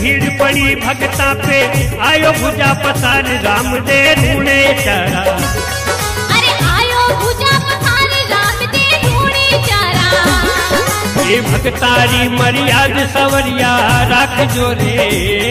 भीड़ पड़ी भगता पे, आयो भुजा पसार राम दे ढूंढे चारा। अरे आयो भुजा पसार राम दे ढूंढे चारा। ये भगतारी मर्याद सवरिया राख जो रे।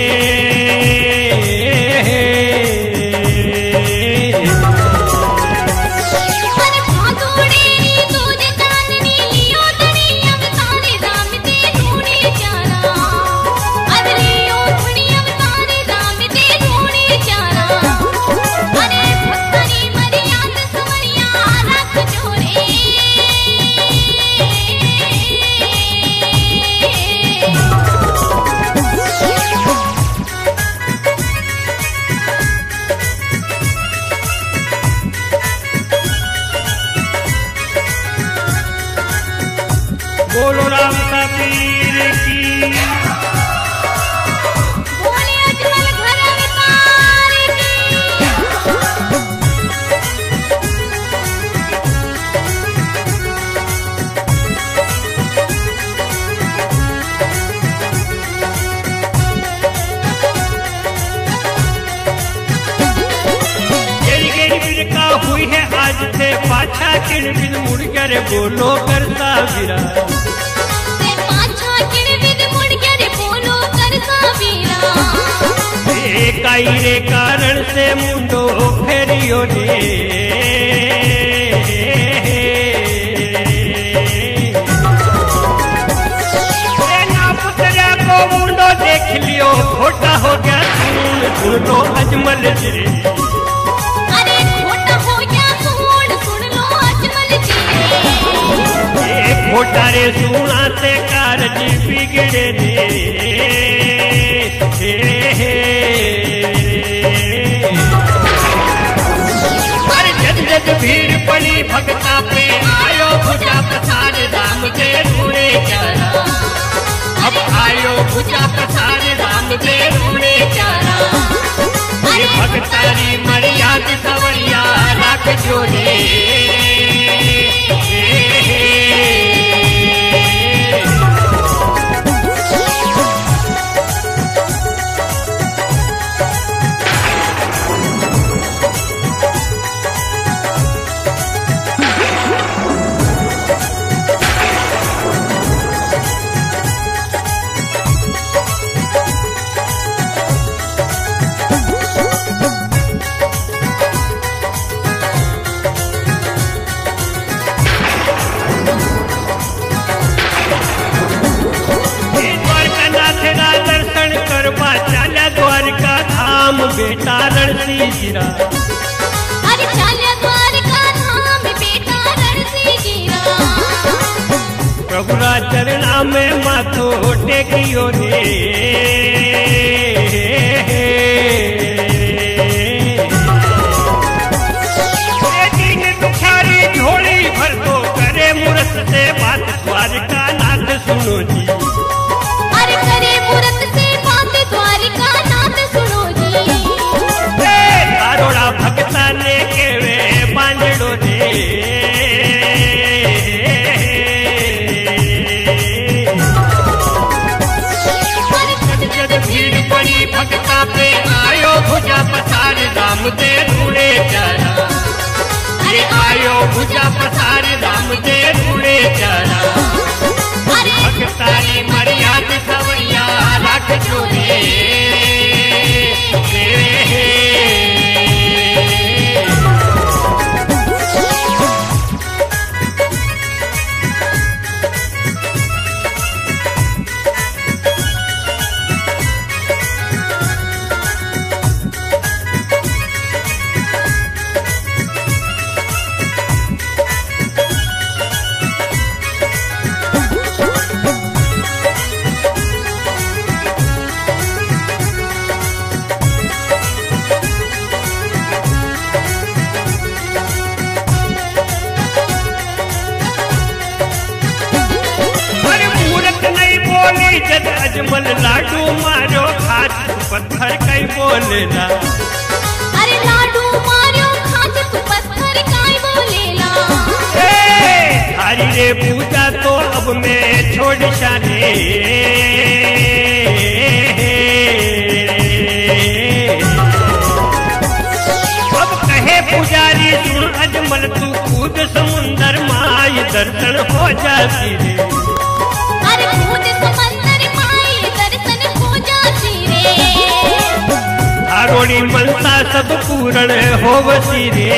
बोलो राम का पीर की, बोले अजमल घर अवतार की। गेरी गेरी का हुई है आज थे पाछा किन बिन मुड़ कर बोलो करता वीरा। काई रे कारण से मुंडो फेरियो रे। ना पुतरा को मुंडो देख लियो खोटा हो गया सुन लो अजमल जी। अरे खोटा हो गया सुन लो अजमल जी। खोटा रे सुना से कारज बिगड़े रे। भीड़ पड़ी भगता पे, आयो भुजा पसार राम दे ढूंढे चारा। अब आयो भुजा पसार राम दे ढूंढे चारा। ये भगतारी मर्याद सवरिया राख जो रे। बेटा रणसी गिरा। अरे चाल्या द्वारका धाम बेटा रणसी गिरा। प्रभु चरणा में माथो टेकियो रे। दीन दुखारी झोली भर दो करे मूरत से बात द्वारका नाथ सुनो जी। अरे करे मूरत से बात द्वारका नाथ सुनो जी। तारोड़ा भगता ने केवे बांधड़ो रे। जग भीड़ पड़ी भगता पे, आयो भुजा पसार राम दे ढूंढे चारा। अरे आयो भुजा पसार राम दे ढूंढे चारा। भगतारी मर्याद सवरिया राख जो रे। जद अजमल लाडू मारो खात पत्थर कई बोलेला। अरे लाडू मारो खात पत्थर कई बोलेला। थारी रे पूजा तो अब मैं छोड़ शाने। खुद समुंदर माई दर्शन हो जाती रे। अरे खुद समंदर माई दर्शन हो जाती रे। आरोड़ी मनसा सब पूर्ण होवती रे।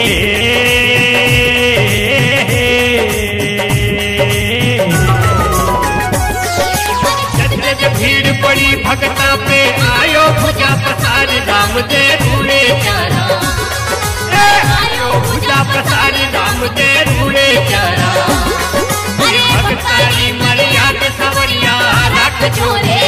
भीड़ पड़ी भगता पे आयो भुजा पसार राम दे रूड़े चारा। आयो भुजा पसार राम दे रूड़े चारा। अरे भगतारी मरियाद सवरिया रख छोरे।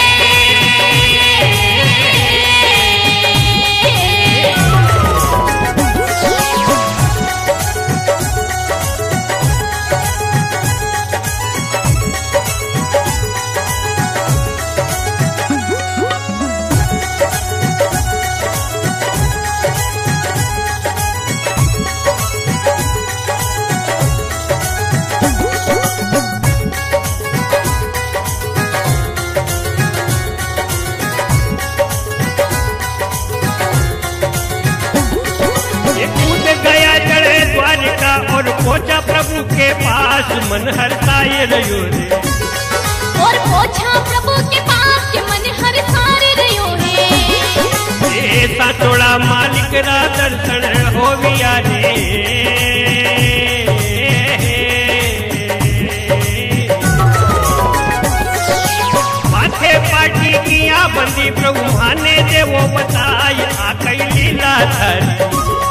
और पहुंचा प्रभु के पास मन हरसाए रहो रे। और पहुंचा प्रभु के पास मन हरसाए रहो रे। ऐसा थोड़ा मालिक रा दर्शन हो गया रे। माथे पाटी किया बंदी प्रभु माने दे वो बताई आ कई लीला थारी।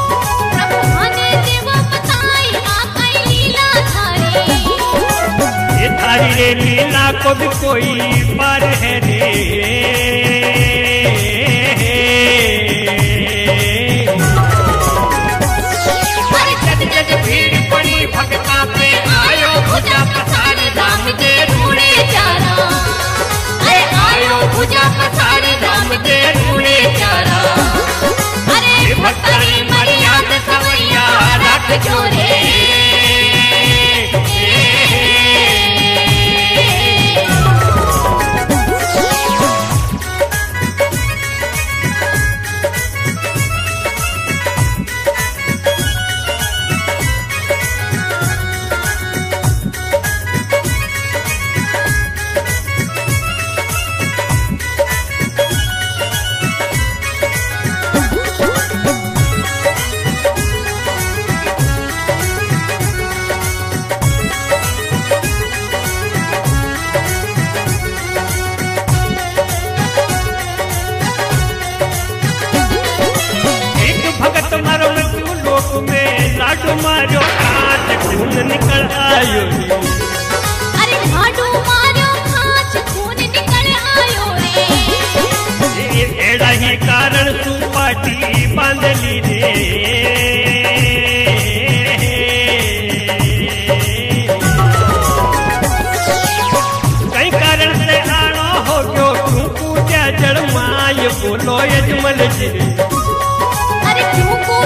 थारी रे लीला को भी कोई पार है रे। अरे जग जग भीड़ पड़ी भगता पे आयो भुजा पसार राम दे रूड़े चारा। अरे आयो भुजा पसार राम दे रूड़े चारा। अरे भक्तारी मरियाद सवैया रख छोरे। मारो कांच खून निकल आयो। अरे लाडू मारो कांच खून निकल आयो रे। एड़ा ही कारण तू पाटी बांध ली रे। कई कारण से आनो हो गयो तू पूजा जड़ माय बोलो यजमल जी। अरे क्यों